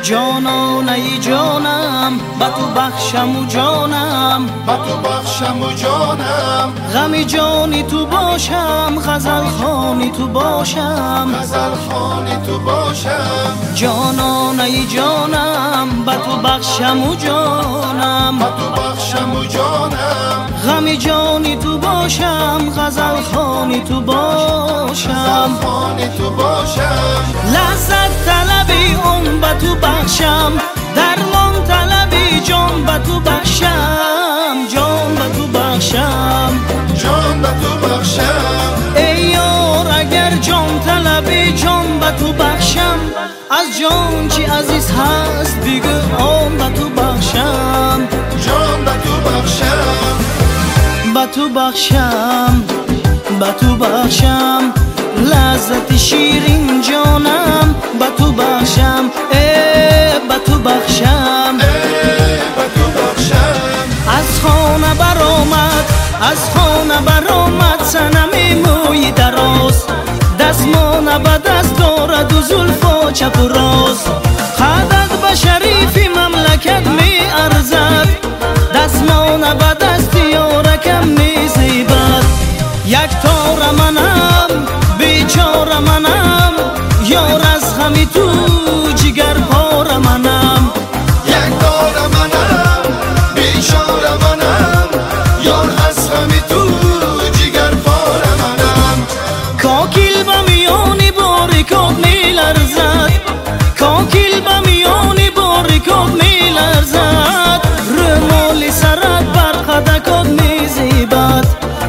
جانان ای جانم به تو بخشم و جانم به تو بخشم و جانم غم جانی تو باشم غزل خوانی تو باشم غزل خوانی تو باشم جانان ای جانم به تو بخشم و جانم به تو بخشم و جانم غم جانی تو باشم غزل خوانی تو باشم غزل خوانی تو باشم لذت طلبی اون به تو بخشم درمان طلبی جان به تو بخشم جان به تو بخشم جان به تو بخشم ای یار اگر جان طلبی جان به تو بخشم از جان چی عزیز هست دیگه آن به تو بخشم جان به تو بخشم به تو بخشم به تو بخشم لذت شیرین جانم به تو بخشم به تو بخشم به تو بخشم از خانه برآمد از خانه برآمد صنم موی دراز دستمان به دست دارد و زلفا چپ و راست خدت به شریفی مملکت می ارزد دستمان به دست یارکم می زیبد یک تار منم بیچاره منم یار از غمی تو جگر پاره منم یک تار منم بیچاره منم یار از غمی تو جگر پاره منم کاکیل به میانی باریکات می لرزد کاکیل به میانی باریکات می لرزد رمال سرت بر خدکات می زیبد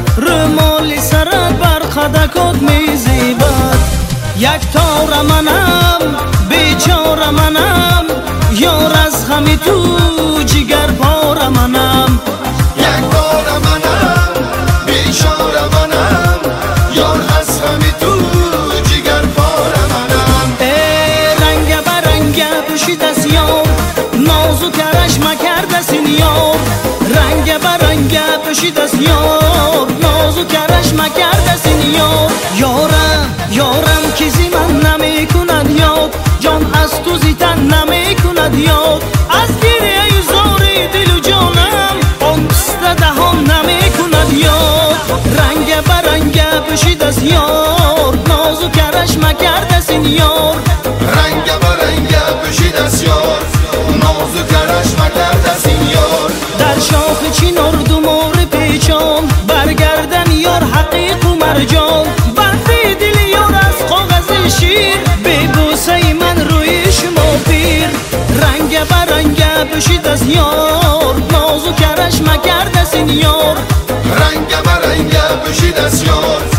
رمال سرت بر خدکات می زیبد یک تار منم بیچاره منم یار از غمی تو جگر پاره منم یک تار منم بیچاره منم یار از غمی تو جگر پاره منم رنگ به رنگ پوشید از یار نازو کرش مکرد سینیار رنگ به رنگ پوشید از یار نازو کرش مکرد سینیار یارم یارم کسی من نمی کند یاد جان از تو زیتن نمی کند یاد از گریه زاری دل و جانم آن پست دهان نمی کند یاد رنگ به رنگ پوشید از یار نازو کرش مکرد سینیار رنگ به رنگ پوشید از یار نازو کرش مکرد از این یار در شاخ چینار دو مور پیچان برگردن یار حقیق و مرجان برفی دل یار از کاغذ شیر به بوسه من روی شما پیر رنگ به رنگ پوشید از یار نازو کرش مکرد سینیار رنگ به رنگ پوشید از یار